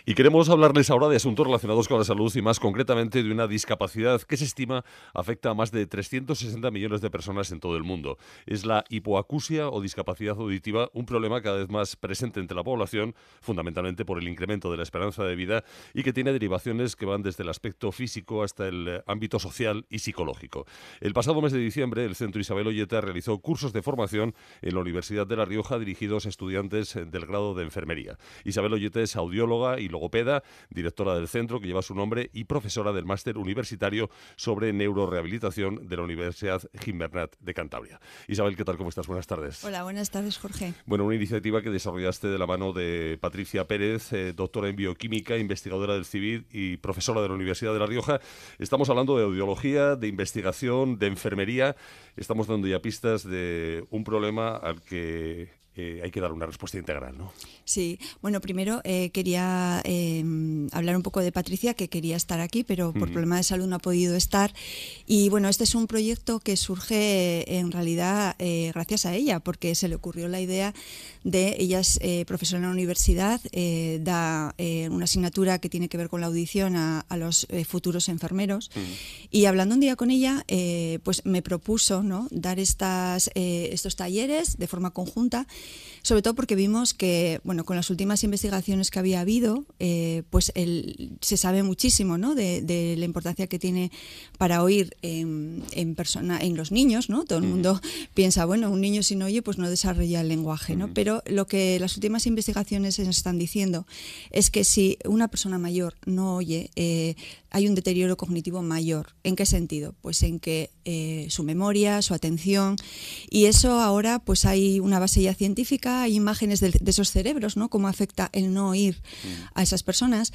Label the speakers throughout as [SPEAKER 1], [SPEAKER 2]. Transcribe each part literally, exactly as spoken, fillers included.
[SPEAKER 1] Y queremos hablarles ahora de asuntos relacionados con la salud y más concretamente de una discapacidad que se estima afecta a más de trescientos sesenta millones de personas en todo el mundo. Es la hipoacusia o discapacidad auditiva, un problema cada vez más presente entre la población, fundamentalmente por el incremento de la esperanza de vida y que tiene derivaciones que van desde el aspecto físico hasta el ámbito social y psicológico. El pasado mes de diciembre, el Centro Isabel Olleta realizó cursos de formación en la Universidad de La Rioja dirigidos a estudiantes del grado de enfermería. Isabel Olleta es audióloga y logopeda, directora del centro que lleva su nombre y profesora del máster universitario sobre neurorehabilitación de la Universidad Gimbernat de Cantabria. Isabel, ¿qué tal? ¿Cómo estás? Buenas tardes.
[SPEAKER 2] Hola, buenas tardes, Jorge.
[SPEAKER 1] Bueno, una iniciativa que desarrollaste de la mano de Patricia Pérez, eh, doctora en bioquímica, investigadora del C I B I D y profesora de la Universidad de La Rioja. Estamos hablando de audiología, de investigación, de enfermería. Estamos dando ya pistas de un problema al que Eh, hay que dar una respuesta integral, ¿no?
[SPEAKER 2] Sí, bueno, primero eh, quería eh, hablar un poco de Patricia, que quería estar aquí, pero por uh-huh. problema de salud no ha podido estar. Y bueno, este es un proyecto que surge eh, en realidad eh, gracias a ella, porque se le ocurrió la idea de, ella es eh, profesora en la universidad, eh, da eh, una asignatura que tiene que ver con la audición a, a los eh, futuros enfermeros. Uh-huh. Y hablando un día con ella, eh, pues me propuso, ¿no?, dar estas, eh, estos talleres de forma conjunta, sobre todo porque vimos que, bueno, con las últimas investigaciones que había habido, eh, pues el, se sabe muchísimo, ¿no?, de, de la importancia que tiene para oír en, en, persona, en los niños, ¿no? Todo el mundo piensa, bueno, un niño sin oye pues no desarrolla el lenguaje, ¿no? Pero lo que las últimas investigaciones nos están diciendo es que si una persona mayor no oye, eh, hay un deterioro cognitivo mayor. ¿En qué sentido? Pues en que eh, su memoria, su atención, y eso ahora pues hay una base ya científica, hay imágenes de, de esos cerebros, ¿no?, cómo afecta el no oír a esas personas.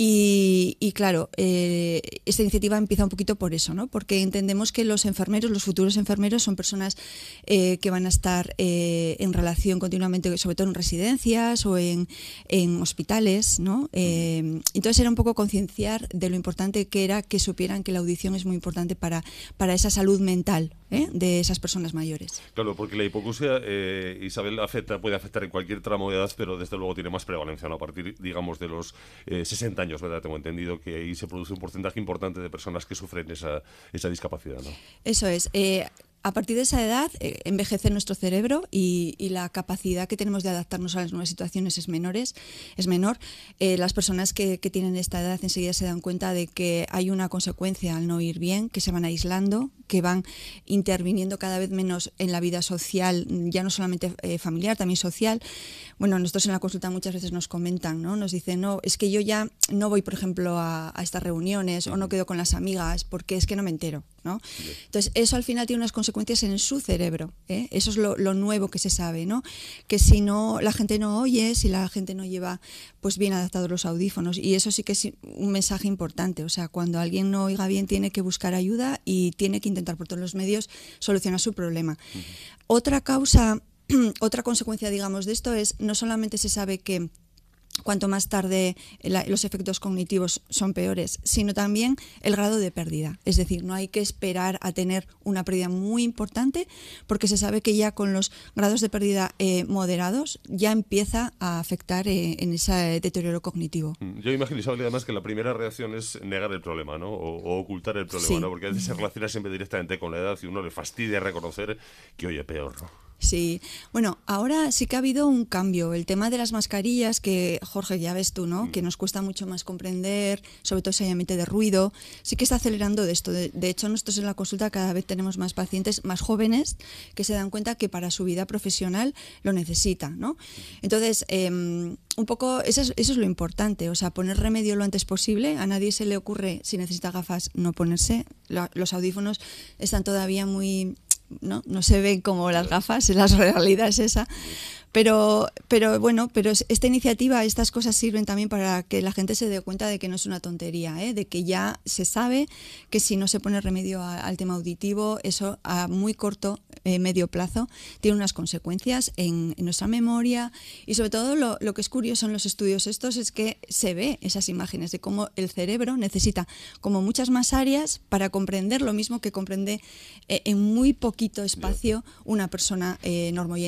[SPEAKER 2] Y, y claro, eh, esta iniciativa empieza un poquito por eso, ¿no?, porque entendemos que los enfermeros, los futuros enfermeros, son personas eh, que van a estar eh, en relación continuamente, sobre todo en residencias o en, en hospitales, ¿no? Eh, entonces era un poco concienciar de lo importante que era que supieran que la audición es muy importante para, para esa salud mental, ¿eh?, de esas personas mayores.
[SPEAKER 1] Claro, porque la hipoacusia, eh, Isabel, afecta, puede afectar en cualquier tramo de edad, pero desde luego tiene más prevalencia, ¿no?, a partir, digamos, de los eh, sesenta años, ¿verdad? Tengo entendido que ahí se produce un porcentaje importante de personas que sufren esa, esa discapacidad, ¿no?
[SPEAKER 2] Eso es. Eh, A partir de esa edad eh, envejece nuestro cerebro y, y la capacidad que tenemos de adaptarnos a las nuevas situaciones es, menores, es menor. Eh, las personas que, que tienen esta edad enseguida se dan cuenta de que hay una consecuencia al no oír bien, que se van aislando, que van interviniendo cada vez menos en la vida social, ya no solamente eh, familiar, también social. Bueno, nosotros en la consulta muchas veces nos comentan, ¿no? Nos dicen, no, es que yo ya no voy, por ejemplo, a, a estas reuniones, uh-huh. o no quedo con las amigas porque es que no me entero, ¿no? Yeah. Entonces, eso al final tiene unas consecuencias en su cerebro, ¿eh? Eso es lo, lo nuevo que se sabe, ¿no? Que si no, la gente no oye, si la gente no lleva pues bien adaptados los audífonos, y eso sí que es un mensaje importante. O sea, cuando alguien no oiga bien tiene que buscar ayuda y tiene que intentar por todos los medios solucionar su problema. Uh-huh. Otra causa, otra consecuencia, digamos, de esto es, no solamente se sabe que cuanto más tarde la, los efectos cognitivos son peores, sino también el grado de pérdida. Es decir, no hay que esperar a tener una pérdida muy importante, porque se sabe que ya con los grados de pérdida eh, moderados ya empieza a afectar eh, en ese deterioro cognitivo.
[SPEAKER 1] Yo imagino, Isabel, además que la primera reacción es negar el problema, ¿no? O, o ocultar el problema,
[SPEAKER 2] sí.
[SPEAKER 1] ¿no? Porque a veces se relaciona siempre directamente con la edad y uno le fastidia reconocer que oye peor, ¿no?
[SPEAKER 2] Sí, bueno, ahora sí que ha habido un cambio. El tema de las mascarillas, que Jorge, ya ves tú, ¿no?, que nos cuesta mucho más comprender, sobre todo ese ambiente de ruido, sí que está acelerando de esto. De, de hecho, nosotros en la consulta cada vez tenemos más pacientes más jóvenes que se dan cuenta que para su vida profesional lo necesitan, ¿no? Entonces, eh, un poco, eso es, eso es lo importante, o sea, poner remedio lo antes posible. A nadie se le ocurre, si necesita gafas, no ponerse. La, los audífonos están todavía muy... No, no se ven como las gafas, la realidad es esa. Pero, pero bueno, pero esta iniciativa, estas cosas sirven también para que la gente se dé cuenta de que no es una tontería, ¿eh? De que ya se sabe que si no se pone remedio a, al tema auditivo, eso a muy corto, eh, medio plazo, tiene unas consecuencias en, en nuestra memoria. Y sobre todo lo, lo que es curioso en los estudios estos es que se ve esas imágenes de cómo el cerebro necesita como muchas más áreas para comprender lo mismo que comprende eh, en muy poquito espacio una persona eh, normoyente.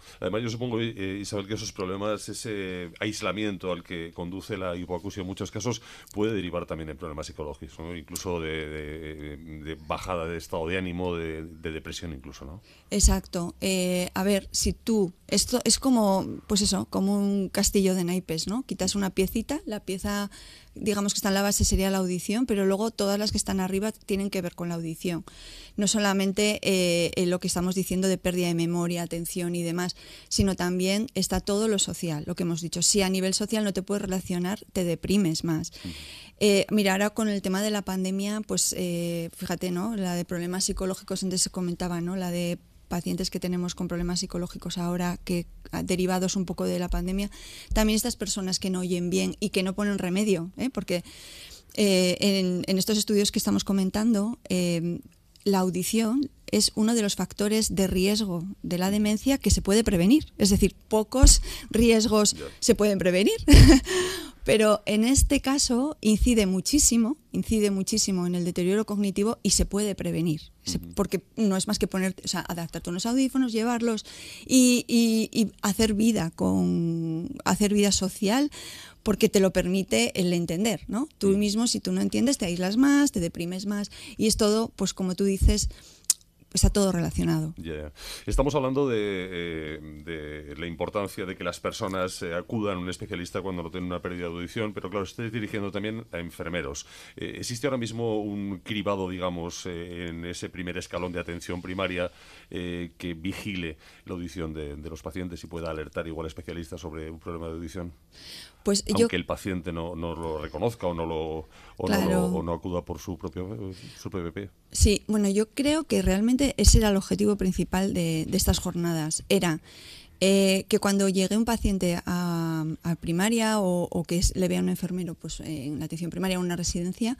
[SPEAKER 1] Además, yo supongo, eh, Isabel, que esos problemas, ese aislamiento al que conduce la hipoacusia en muchos casos, puede derivar también en problemas psicológicos, ¿no? Incluso de, de, de bajada de estado de ánimo, de, de depresión incluso, ¿no?
[SPEAKER 2] Exacto. Eh, a ver, si tú, esto es como, pues eso, como un castillo de naipes, ¿no? Quitas una piecita, la pieza, digamos que está en la base sería la audición, pero luego todas las que están arriba tienen que ver con la audición. No solamente eh, lo que estamos diciendo de pérdida de memoria, atención y demás, sino también está todo lo social, lo que hemos dicho. Si a nivel social no te puedes relacionar, te deprimes más. Eh, mira, ahora con el tema de la pandemia, pues eh, fíjate, ¿no? La de problemas psicológicos, antes se comentaba, ¿no? La de pacientes que tenemos con problemas psicológicos ahora, que derivados un poco de la pandemia, también estas personas que no oyen bien y que no ponen remedio, ¿eh? Porque eh, en, en estos estudios que estamos comentando, eh, la audición es uno de los factores de riesgo de la demencia que se puede prevenir. Es decir, pocos riesgos se pueden prevenir. Pero en este caso incide muchísimo, incide muchísimo en el deterioro cognitivo y se puede prevenir. Se, porque no es más que poner, o sea, adaptarte unos audífonos, llevarlos y, y, y hacer vida con hacer vida social, porque te lo permite el entender, ¿no? Tú mismo, si tú no entiendes, te aíslas más, te deprimes más, y es todo, pues como tú dices, está todo relacionado.
[SPEAKER 1] Yeah. Estamos hablando de, eh, de la importancia de que las personas eh, acudan a un especialista cuando no tienen una pérdida de audición, pero claro, estáis dirigiendo también a enfermeros. Eh, ¿Existe ahora mismo un cribado, digamos, eh, en ese primer escalón de atención primaria eh, que vigile la audición de, de los pacientes y pueda alertar igual a especialistas sobre un problema de audición?
[SPEAKER 2] Pues
[SPEAKER 1] Aunque
[SPEAKER 2] yo,
[SPEAKER 1] el paciente no, no lo reconozca o no lo o,
[SPEAKER 2] claro.
[SPEAKER 1] no, lo, o no acuda por su propio su P V P.
[SPEAKER 2] Sí, bueno, yo creo que realmente ese era el objetivo principal de, de estas jornadas. Era eh, que cuando llegue un paciente a, a primaria o, o que es, le vea un enfermero pues, eh, en la atención primaria o en una residencia,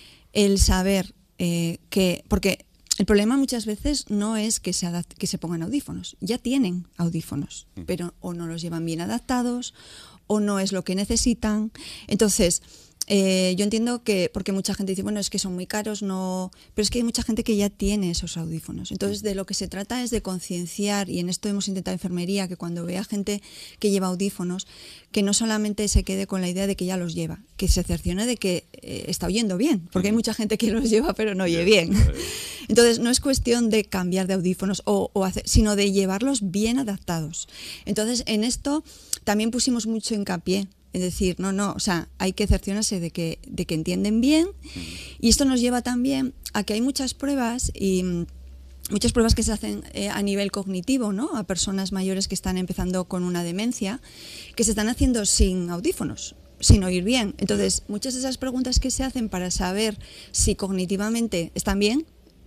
[SPEAKER 2] el saber eh, que... porque el problema muchas veces no es que se, adapt- que se pongan audífonos. Ya tienen audífonos, mm. pero o no los llevan bien adaptados o no es lo que necesitan. Entonces, eh, yo entiendo que, porque mucha gente dice, bueno, es que son muy caros, no, pero es que hay mucha gente que ya tiene esos audífonos. Entonces, de lo que se trata es de concienciar, y en esto hemos intentado enfermería, que cuando vea gente que lleva audífonos, que no solamente se quede con la idea de que ya los lleva, que se cercione de que eh, está oyendo bien, porque hay mucha gente que los lleva pero no oye bien. Entonces, no es cuestión de cambiar de audífonos, o, o hacer, sino de llevarlos bien adaptados. Entonces, en esto también pusimos mucho hincapié. Es decir, no, no, o sea, hay que cerciorarse de que, de que entienden bien, y esto nos lleva también a que hay muchas pruebas y muchas pruebas que se hacen eh, a nivel cognitivo, ¿no? A personas mayores que están empezando con una demencia, que se están haciendo sin audífonos, sin oír bien. Entonces, muchas de esas preguntas que se hacen para saber si cognitivamente están bien,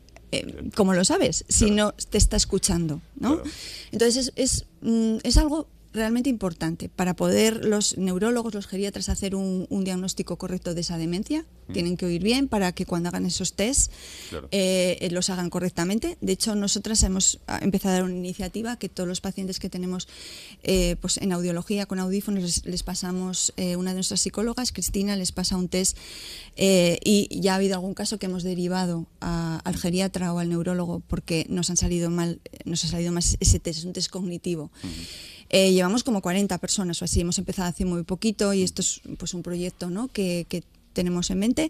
[SPEAKER 2] eh, ¿cómo lo sabes? Si no te está escuchando, ¿no? Claro. Entonces, es, es, es algo realmente importante para poder los neurólogos, los geriatras hacer un, un diagnóstico correcto de esa demencia. Mm. Tienen que oír bien para que cuando hagan esos tests claro. eh, los hagan correctamente. De hecho, nosotras hemos empezado a dar una iniciativa que todos los pacientes que tenemos eh, pues en audiología con audífonos les, les pasamos, eh, una de nuestras psicólogas, Cristina, les pasa un test eh, y ya ha habido algún caso que hemos derivado a, al geriatra o al neurólogo porque nos han salido mal, nos ha salido mal ese test, es un test cognitivo. Mm. Eh, llevamos como cuarenta personas o así, hemos empezado hace muy poquito y esto es pues un proyecto, ¿no? que, que tenemos en mente.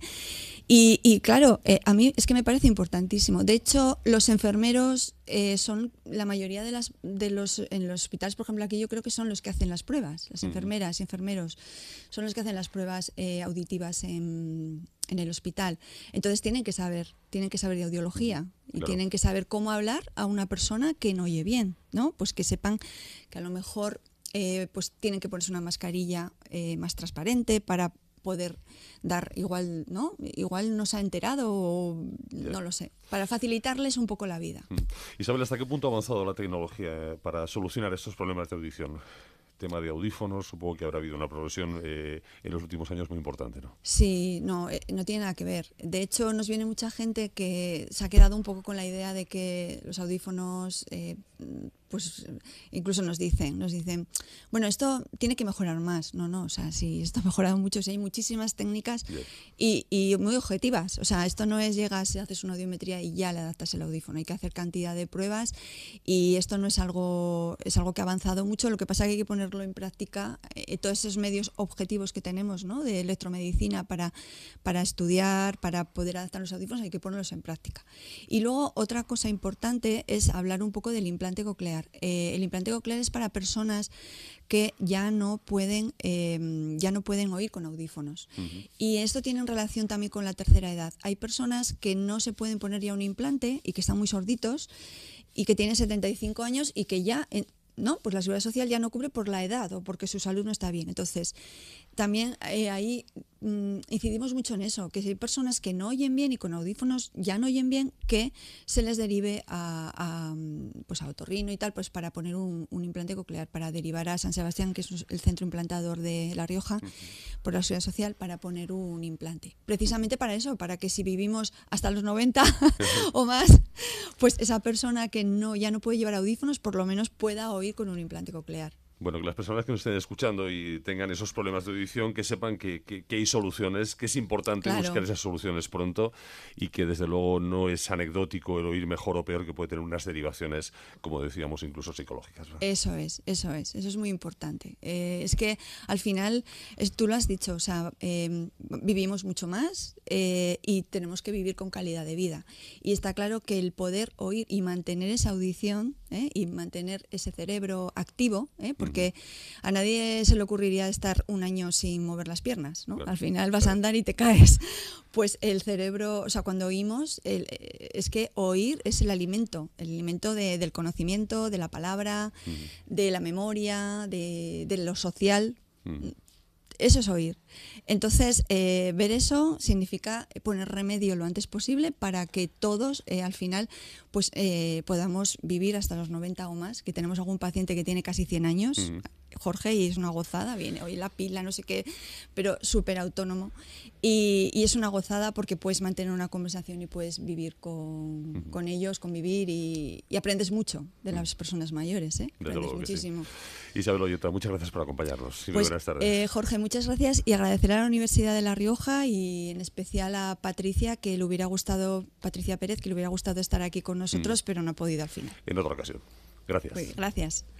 [SPEAKER 2] Y, y claro, eh, a mí es que me parece importantísimo. De hecho, los enfermeros eh, son la mayoría de las de los en los hospitales, por ejemplo, aquí yo creo que son los que hacen las pruebas. Las enfermeras y enfermeros son los que hacen las pruebas eh, auditivas en, en el hospital. Entonces tienen que saber, tienen que saber de audiología y claro. tienen que saber cómo hablar a una persona que no oye bien, ¿no? Pues que sepan que a lo mejor eh, pues tienen que ponerse una mascarilla eh, más transparente para poder dar igual, ¿no? Igual no se ha enterado o yeah. no lo sé, para facilitarles un poco la vida.
[SPEAKER 1] Mm. Isabel, ¿hasta qué punto ha avanzado la tecnología para solucionar estos problemas de audición? Tema de audífonos, supongo que habrá habido una progresión eh, en los últimos años muy importante, ¿no?
[SPEAKER 2] Sí, no, eh, no tiene nada que ver. De hecho, nos viene mucha gente que se ha quedado un poco con la idea de que los audífonos eh, pues incluso nos dicen, nos dicen, bueno, esto tiene que mejorar más. No, no, o sea, sí, esto ha mejorado mucho, sí, hay muchísimas técnicas y, y muy objetivas. O sea, esto no es llegas, haces una audiometría y ya le adaptas el audífono. Hay que hacer cantidad de pruebas y esto no es algo, es algo que ha avanzado mucho. Lo que pasa es que hay que ponerlo en práctica, eh, todos esos medios objetivos que tenemos, ¿no?, de electromedicina para, para estudiar, para poder adaptar los audífonos, hay que ponerlos en práctica. Y luego otra cosa importante es hablar un poco del implante coclear. Eh, el implante coclear es para personas que ya no pueden, eh, ya no pueden oír con audífonos. Uh-huh. Y esto tiene relación también con la tercera edad. Hay personas que no se pueden poner ya un implante y que están muy sorditos y que tienen setenta y cinco años y que ya... En, no, pues la Seguridad Social ya no cubre por la edad o porque su salud no está bien. Entonces, también eh, ahí mmm, incidimos mucho en eso, que hay personas que no oyen bien y con audífonos ya no oyen bien, que se les derive a, a, pues a otorrino y tal, pues para poner un, un implante coclear, para derivar a San Sebastián, que es el centro implantador de La Rioja, uh-huh, por la Seguridad Social, para poner un implante. Precisamente para eso, para que si vivimos hasta los noventa o más, pues esa persona que no ya no puede llevar audífonos, por lo menos pueda oír con un implante coclear.
[SPEAKER 1] Bueno, que las personas que nos estén escuchando y tengan esos problemas de audición, que sepan que, que, que hay soluciones, que es importante claro. buscar esas soluciones pronto y que desde luego no es anecdótico el oír mejor o peor, que puede tener unas derivaciones, como decíamos, incluso psicológicas, ¿verdad?
[SPEAKER 2] Eso es, eso es, eso es muy importante. Eh, es que al final, es, tú lo has dicho, o sea, eh, vivimos mucho más eh, y tenemos que vivir con calidad de vida. Y está claro que el poder oír y mantener esa audición eh, y mantener ese cerebro activo, eh, porque porque a nadie se le ocurriría estar un año sin mover las piernas, ¿no? Claro, Al final vas claro. a andar y te caes. Pues el cerebro, o sea, cuando oímos, el, es que oír es el alimento, el alimento de, del conocimiento, de la palabra, uh-huh. de la memoria, de, de lo social. Uh-huh. Eso es oír. Entonces, eh, ver eso significa poner remedio lo antes posible para que todos, eh, al final, pues eh, podamos vivir hasta los noventa o más, que tenemos algún paciente que tiene casi cien años, uh-huh. Jorge, y es una gozada, viene hoy la pila, no sé qué, pero súper autónomo. Y, y es una gozada porque puedes mantener una conversación y puedes vivir con, uh-huh. con ellos, convivir y, y aprendes mucho de las personas mayores, ¿eh? Aprendes muchísimo.
[SPEAKER 1] Sí. Isabel Olleta, muchas gracias por acompañarnos.
[SPEAKER 2] Pues, buenas tardes. Eh, Jorge, muchas gracias y agradecer a la Universidad de La Rioja y en especial a Patricia, que le hubiera gustado, Patricia Pérez, que le hubiera gustado estar aquí con nosotros, uh-huh. pero no ha podido al final.
[SPEAKER 1] En otra ocasión. Gracias.
[SPEAKER 2] Pues, gracias.